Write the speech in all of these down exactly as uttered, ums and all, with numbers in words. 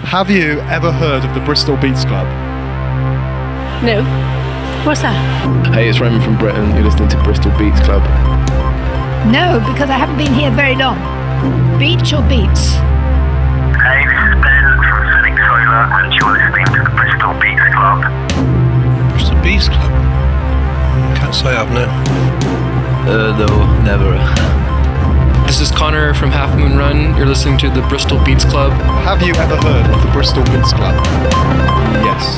Have you ever heard of the Bristol Beats Club? No. What's that? Hey, it's Raymond from Britain. You're listening to Bristol Beats Club. No, because I haven't been here very long. Beach or beats? Hey, this is Ben from Sonic Solar, and you're listening to the Bristol Beats Club. Bristol Beats Club? Can't say I've no. Uh, no, never. This is Connor from Half Moon Run. You're listening to the Bristol Beats Club. Have you ever heard of the Bristol Beats Club? Yes.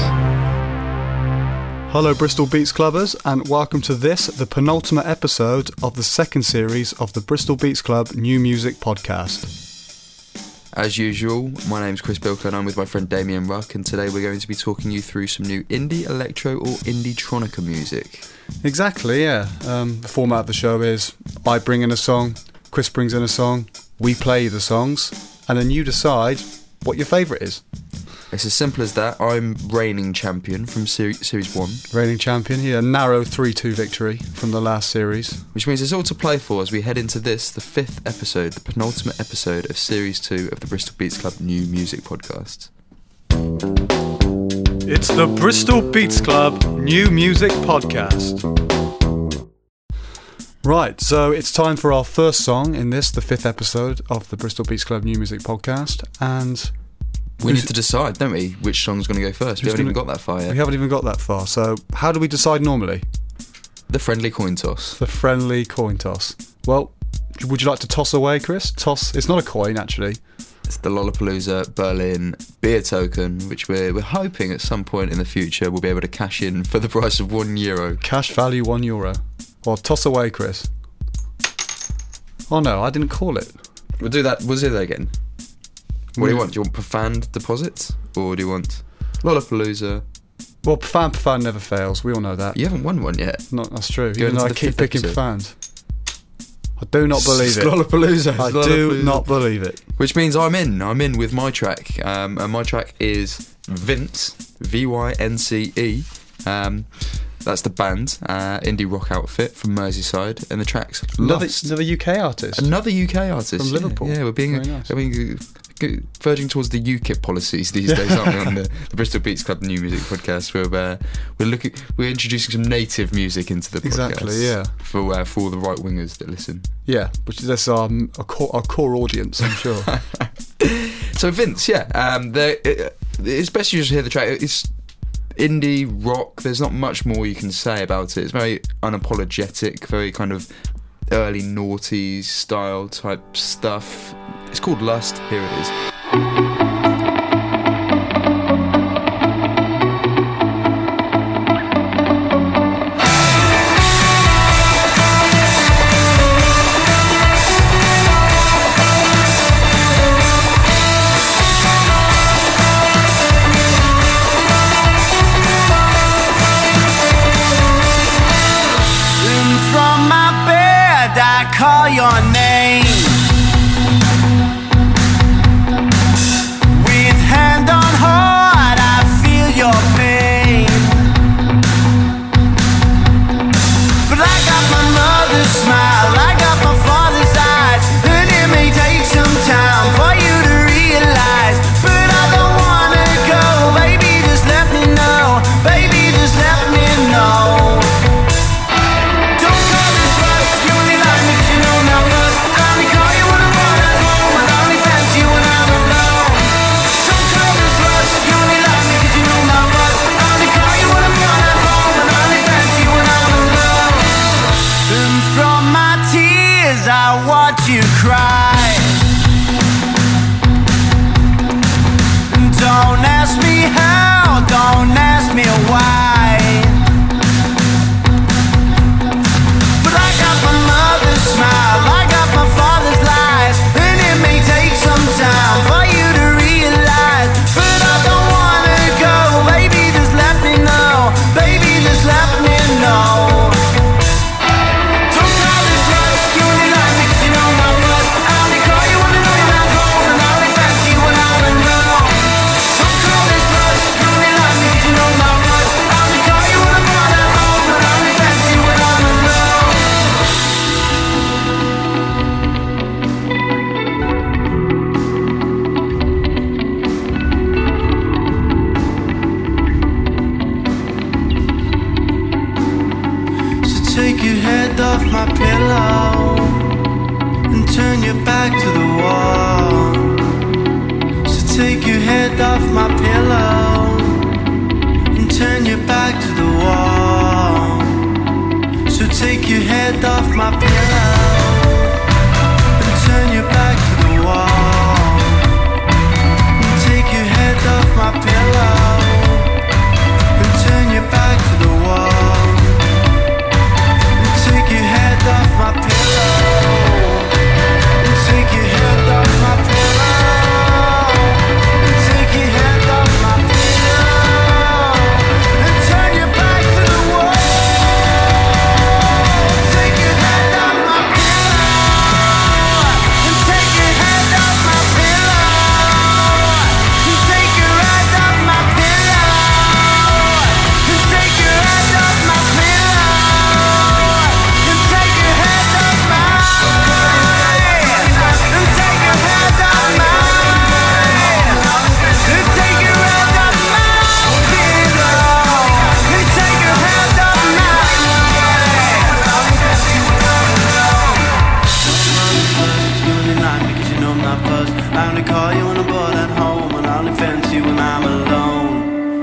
Hello Bristol Beats Clubbers, and welcome to this, the penultimate episode of the second series of the Bristol Beats Club New Music Podcast. As usual, my name's Chris Bilker and I'm with my friend Damien Ruck, and today we're going to be talking you through some new indie, electro or indie-tronica music. Exactly, yeah. Um, the format of the show is I bring in a song, Chris brings in a song, we play the songs, and then you decide what your favourite is. It's as simple as that. I'm reigning champion from seri- Series one. Reigning champion, yeah, narrow three two victory from the last series. Which means there's all to play for as we head into this, the fifth episode, the penultimate episode of Series two of the Bristol Beats Club New Music Podcast. It's the Bristol Beats Club New Music Podcast. Right, so it's time for our first song in this, the fifth episode of the Bristol Beats Club New Music Podcast, and we need to decide, don't we, which song's going to go first. We haven't even got that far yet. We haven't even got that far, so how do we decide normally? The friendly coin toss. The friendly coin toss. Well, would you like to toss away, Chris? Toss. It's not a coin, actually. It's the Lollapalooza Berlin beer token, which we're, we're hoping at some point in the future we'll be able to cash in for the price of one euro. Cash value one euro. Well, toss away, Chris. Oh no, I didn't call it. We'll do that. We'll do that again. What do you want? Do you want profaned deposits? Or do you want Lollapalooza? Well, profound, profound never fails. We all know that. You haven't won one yet. Not, that's true. Going Even though I the keep fifth picking episode. profound. I do not believe it. Lollapalooza. I Lollapalooza. do not believe it. Which means I'm in. I'm in with my track. Um, and my track is Vince, V Y N C E. Um, that's the band, uh, indie rock outfit from Merseyside. And the track's Another, Lust. another U K artist. Another U K artist. From yeah. Liverpool. Yeah, we're being, Very nice. we're being uh, verging towards the U KIP policies these days, aren't we, on the, the Bristol Beats Club New Music Podcast, where we're, we're looking, we're introducing some native music into the podcast. Exactly, yeah. For uh, for all the right wingers that listen. Yeah, which is our, our, core, our core audience, I'm sure. So Vince, yeah, um, it, it's best you just hear the track. It's indie rock. There's not much more you can say about it. It's very unapologetic, very kind of early noughties style type stuff. It's called Lust. Here it is. From my bed, I call your name. With hand on heart, I feel your pain. But I got my mother's smile, I got my father's eyes, and it may take some time for you to realize. But I don't wanna go, baby, just let me know. Baby, just let me know. Don't call this lust, you only like me 'cause you know now lust. my pillow and turn your back to the wall. And take your head off my pillow and turn your back to the wall. And take your head off my pillow and take your head off my pillow and take your head off my pillow and turn your back to the wall. Take your head off my pillow and take your head off my pillow and take your head off my pillow and take your head off my pillow and take your head off mine and take your head off mine and take your head off my pillow and take your head off mine. Because you know I'm not fussed. I only call you when I'm bored at home, and I only fancy you when I'm alone.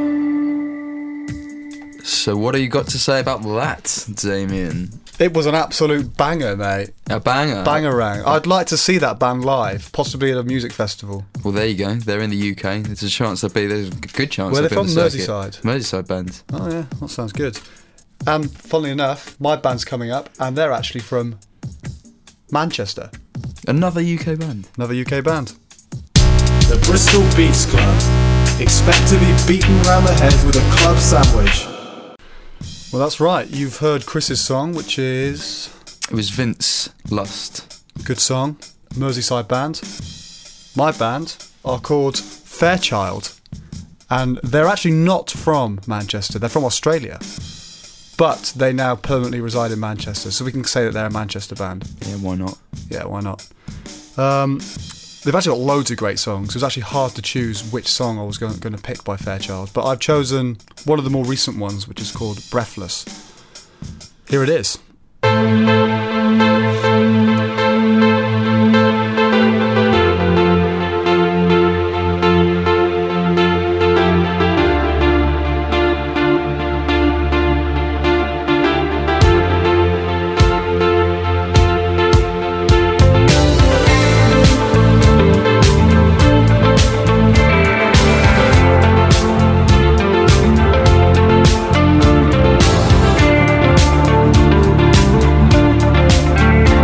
So what have you got to say about that, Damien? It was an absolute banger, mate. A banger? Bangarang. I'd like to see that band live, possibly at a music festival. Well, there you go. They're in the U K. There's a chance they'll be. There's a good chance. Where they'll they're be from? on the circuit. Merseyside. Merseyside band. Oh yeah, that sounds good. And funnily enough, my band's coming up, and they're actually from Manchester. Another U K band. Another U K band. The Bristol Beats Club. Expect to be beaten round the head with a club sandwich. Well, that's right. You've heard Chris's song, which is It was Vince Lust. a good song. Merseyside band. My band are called Fairchild, and they're actually not from Manchester. They're from Australia, but they now permanently reside in Manchester, so we can say that they're a Manchester band. Yeah, why not? Yeah, why not? Um, they've actually got loads of great songs. It was actually hard to choose which song I was going, going to pick by Fairchild, but I've chosen one of the more recent ones, which is called Breathless. Here it is. Breathless.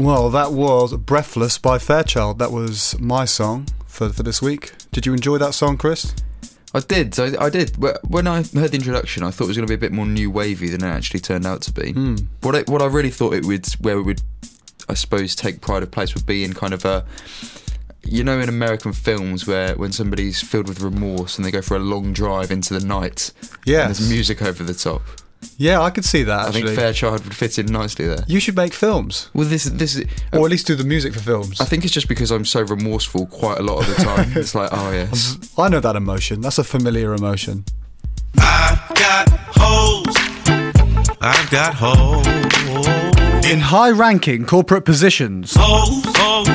Well, that was Breathless by Fairchild. That was my song for, for this week. Did you enjoy that song, Chris? I did, I, I did. When I heard the introduction, I thought it was going to be a bit more new wavy than it actually turned out to be. Mm. What I, what I really thought it would, where it would, I suppose, take pride of place would be in kind of a, you know, in American films where when somebody's filled with remorse and they go for a long drive into the night, yes. and there's music over the top. Yeah, I could see that, actually. I think Fairchild would fit in nicely there. You should make films. Well, this, this is... Or at least do the music for films. I think it's just because I'm so remorseful quite a lot of the time. It's like, oh, yes. I know that emotion. That's a familiar emotion. I've got holes. I've got holes. In high-ranking corporate positions. Holes, holes.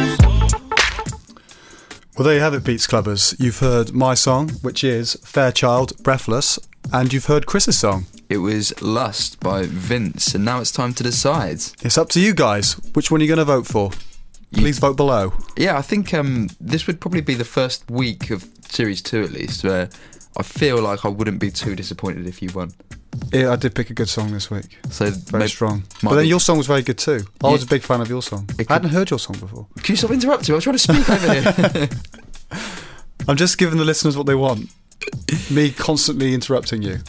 Well, there you have it, Beats Clubbers. You've heard my song, which is Fairchild, Breathless, and you've heard Chris's song. It was Lust by Vince, and now it's time to decide. It's up to you guys. Which one are you going to vote for? Please you, vote below. Yeah, I think um, this would probably be the first week of Series two, at least, where I feel like I wouldn't be too disappointed if you won. Yeah, I did pick a good song this week. So very strong. But then be, your song was very good too. I yeah, was a big fan of your song. Could, I hadn't heard your song before. Can you stop interrupting? I'm trying to speak over here. I'm just giving the listeners what they want. Me constantly interrupting you.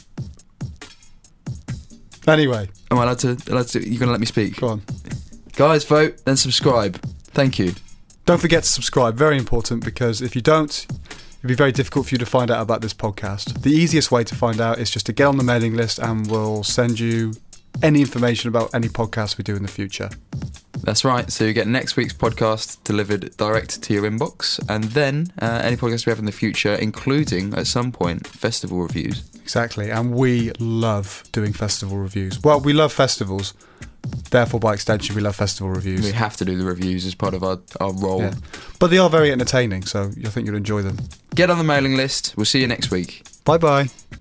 Anyway. Am I allowed to, allowed to... You're going to let me speak? Go on. Guys, vote, then subscribe. Thank you. Don't forget to subscribe. Very important, because if you don't, it'd be very difficult for you to find out about this podcast. The easiest way to find out is just to get on the mailing list, and we'll send you any information about any podcast we do in the future. That's right. So you get next week's podcast delivered direct to your inbox, and then uh, any podcasts we have in the future, including, at some point, festival reviews. Exactly. And we love doing festival reviews. Well, we love festivals. Therefore, by extension, we love festival reviews. We have to do the reviews as part of our, our role. Yeah. But they are very entertaining, so I think you'll enjoy them. Get on the mailing list. We'll see you next week. Bye-bye.